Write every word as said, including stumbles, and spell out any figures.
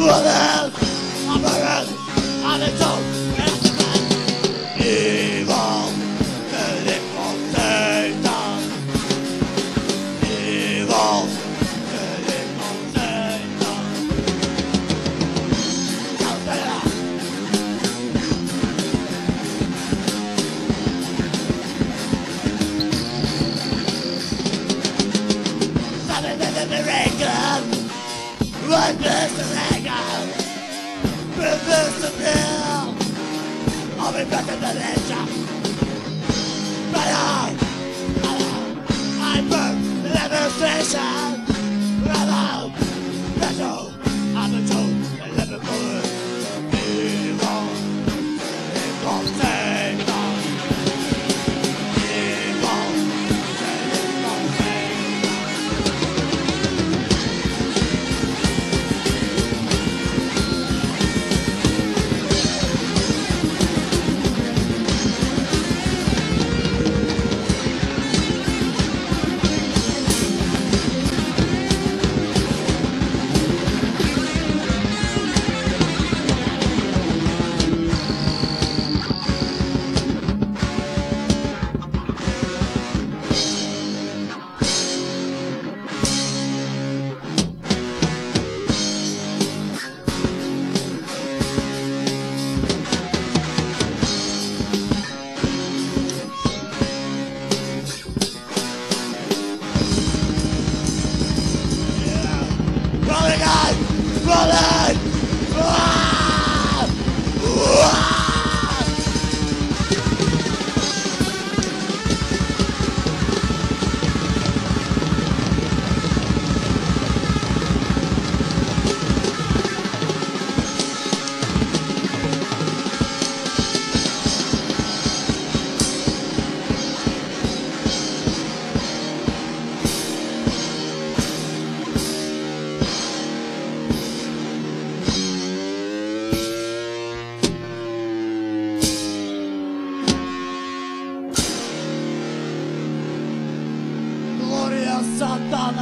Woman, I'm a man, I'm a dog, and a man. Evil, the lip of Satan. Evil, the lip of Satan. Out there. Something in the miracle. One person anger, reverse the pill. I'll be back in the ledger. But I, I burn the devastation. Hello, Metal, I'm a toad, a living bullet. Evil, evil, Satan. Evil, evil, Satan. Rolling on! Rolling! Ah! Ah! Gloria Santa